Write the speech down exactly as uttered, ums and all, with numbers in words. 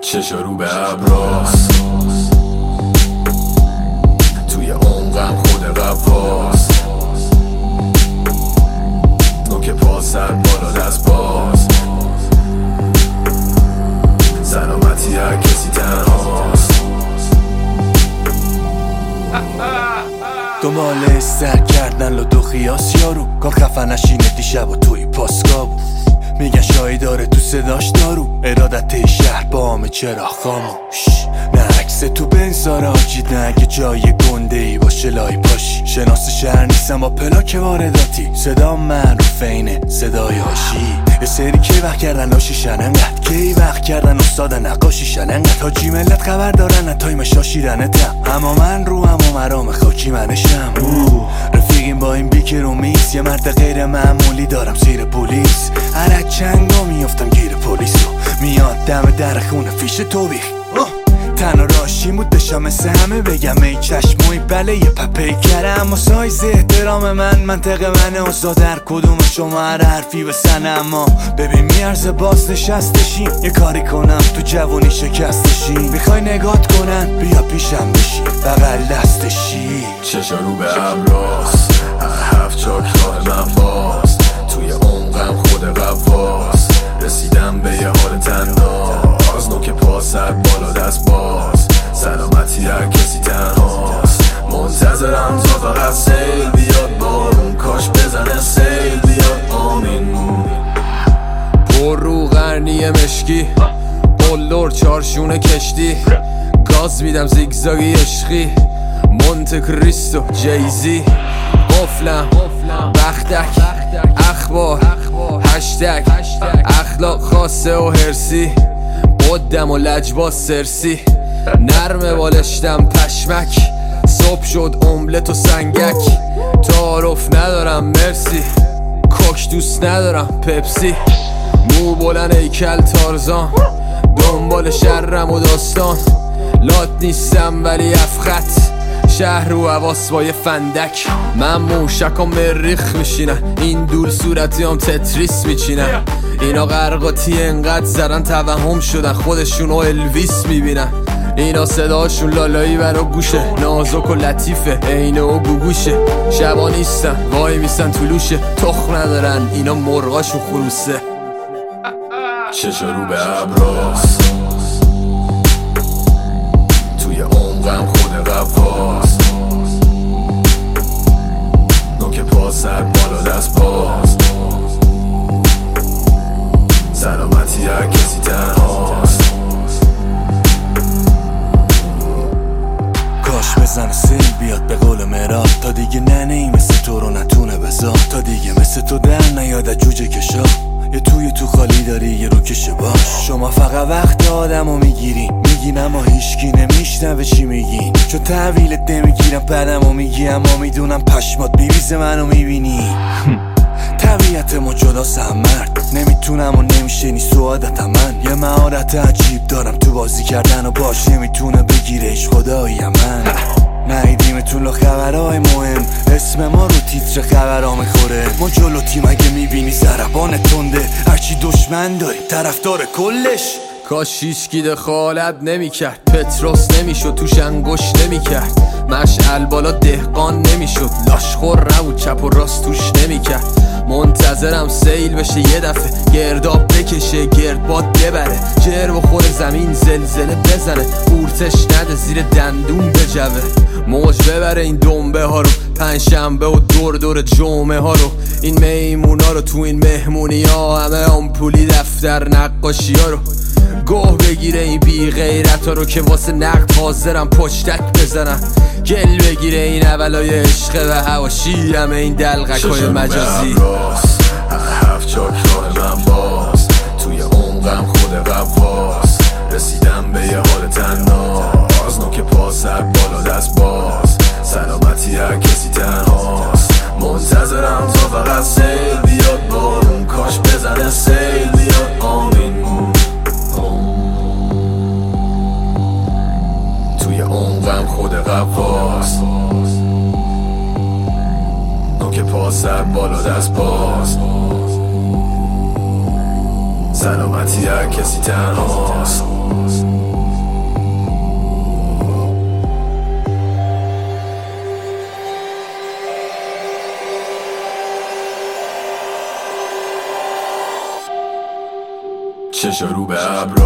چشا رو به ابراست، توی عمقم خود قواست، نوک پا سر بالا دست باز، سلامتی هر کسی تنهاست. دنبال سر کردن لدو خیاس یارو، کار خفنشینه دیشب و توی پاسگاه بود. میگن شایی داره تو صداش دارو، ارادت شهر با همه چرا خاموش. نه عکس تو بنزار آجید، نه اگه جای گنده ای باشه لای پاشی. شناس شهر نیستم با پلاک وارداتی، صدا معروف اینه صدای هاشی. یه سری که وقت کردن لاشیشن انقدر، کی وقت کردن استاد نقاشیشن انقدر. حاجی ملت خبر دارن نه تایمش شاشیرنتم، اما من رو اما مرام خاکی منشم. رفیقیم با این بیکر و میز، یه مرد غیر معمولی دارم زیر پلیس. هر چنگا میافتم گیر پلیسو، میاد دم در خونه فیش توبیخ. تنها راشی بود داشتم مثل همه بگم ای چشموی بله یه پپی کرم. اما سایز احترام من منطق منه، اوزا در کدوم شما هر حرفی بسنه. اما ببین میارزه باز نشستشیم، یه کاری کنم تو جوونی شکستشیم. میخوای نگات کنن بیا پیشم بشی بغل دستشی. چشا رو به ابراست، هر هفت چاک راه من باز، توی عمقم خود قواست، رسیدم به یه حال تناز، نوک پا سر بالا دست باز، سلامتی هر کسی تنهاست. منتظرم تا فقط سیل بیاد بارون، کاش بزنه سیل بیاد آمین. پر رو غرنی مشکی، قلدر چارشونه کشتی، گاز میدم زیگزاگی عشقی، مونت کریستو جیزی. قفلم بختک اخبار هشتگ، اخلاق خاصه و هرسی، قدم و لجباز سرسی. نرم بالشتم پشمک، صبح شد املت و سنگک. تعارف ندارم مرسی، کوک دوست ندارم پپسی. مو بلند ایکل تارزان، دنبال شرم و داستان. لات نیستم ولی افخط، شهر رو حواس با یه فندک. من موشک و مریخ میشینن، این دول صورتی هم تتریس میچینن. اینا غرقاتی انقدر زدن توهم شدن، خودشون و الویس میبینن. اینا صداشون لالایی برا گوشه، نازک و لطیفه اینه و گوگوشه. شبا نیستن وای میسن طلوشه، تخم ندارن اینا مرغاشون خروسه. چشا رو به ابراست، توی عمقم خود قواست، نوک پا سر بالا دست باز، سلامتی هر کسی تنهاست. کاش بزن سیل بیاد به قول مراد، تا دیگه ننهی مثل تو رو نتونه بذار. تا دیگه مثل تو در نیاد جوجه کشا، یه توی تو خالی داری یه رو کشه باش. شما فقط وقت آدمو میگیرین، میگین اما هیچکی نمیشنوه چی میگین. چون تحویلت نمیگیرم بعدمو میگی، اما میدونم پشمات بیریزه منو میبینی. طبیعتمو جدا سم مرد، نمیتونم و نمیشه نی سعادتم. من یه مهارت عجیب دارم تو بازی کردن و باش نمیتونه بگیرش خدایی من. نهیدیمتون لو خبرهای مهم، اسم ما رو تیتر خبرها میخوره. ما جلو تیم اگه میبینی زربان تنده، هرچی دشمن داری طرفدار کلش. کاش هیچکی دخالت نمیکرد، پتروس نمیشد توش انگشت نمیکرد. مشعل بالا دهقان نمیشد، لاشخور نبود چپ و راست توش نمیکرد. منتظرم سیل بشه یه دفعه، گرداب بکشه گردباد ببره. جر بخوره زمین زلزله بزنه، قورتش نده زیر دندون بجوه. موج ببره این دنبه ها رو، پنجشنبه و دور دور جمعه ها رو. این میمونا رو تو این مهمونی ها، همه آمپولی دفتر نقاشی ها رو. گوه بگیره این بی غیرت ها رو که واسه نقد حاضرم پشتک بزنم. گل بگیره این اولای عشق و هواشی، همه این دلغک های مجازی. هر هفت چاک راه من باز، توی عمقم خود قواست، رسیدم به یه حال تناز، نوک پا سر بالا دست باز، سلامتی هر کسی تنهاست. منتظرم تا فقط سیل بیاد بارون، کاش بزنه سیل بیاد آمین. توی عمقم خود قواست، نوک پا سر بالا دست باز، سلامتی هر کسی تنهاست. به ابر